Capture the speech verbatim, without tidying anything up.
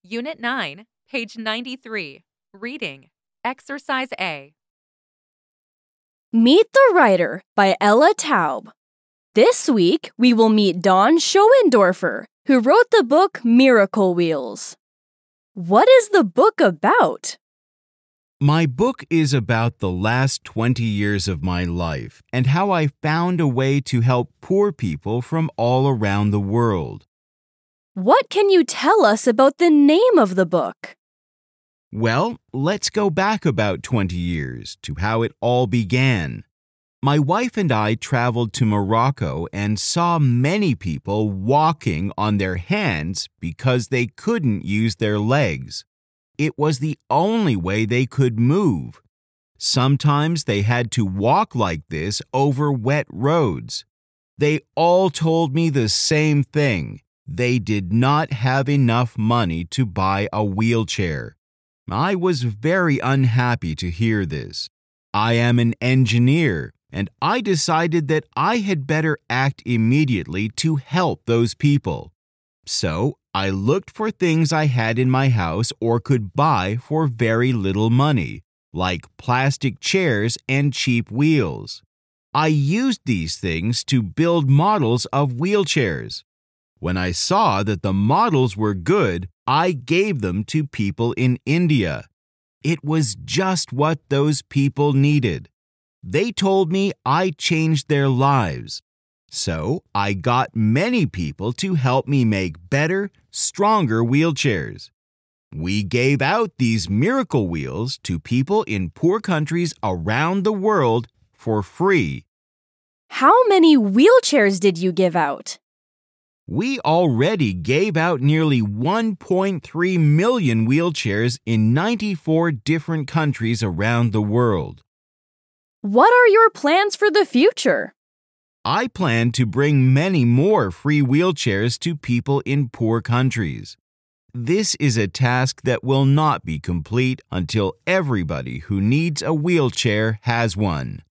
Unit nine, page ninety-three. Reading. Exercise A. Meet the Writer by Ella Taub. This week, we will meet Dawn Schoendorfer, who wrote the book Miracle Wheels. What is the book about? My book is about the last twenty years of my life and how I found a way to help poor people from all around the world. What can you tell us about the name of the book? Well, let's go back about twenty years to how it all began. My wife and I traveled to Morocco and saw many people walking on their hands because they couldn't use their legs. It was the only way they could move. Sometimes they had to walk like this over wet roads. They all told me the same thing. They did not have enough money to buy a wheelchair. I was very unhappy to hear this. I am an engineer, and I decided that I had better act immediately to help those people. So I looked for things I had in my house or could buy for very little money, like plastic chairs and cheap wheels. I used these things to build models of wheelchairs. When I saw that the models were good, I gave them to people in India. It was just what those people needed. They told me I changed their lives. So I got many people to help me make better, stronger wheelchairs. We gave out these miracle wheels to people in poor countries around the world for free. How many wheelchairs did you give out? We already gave out nearly one point three million wheelchairs in ninety-four different countries around the world. What are your plans for the future? I plan to bring many more free wheelchairs to people in poor countries. This is a task that will not be complete until everybody who needs a wheelchair has one.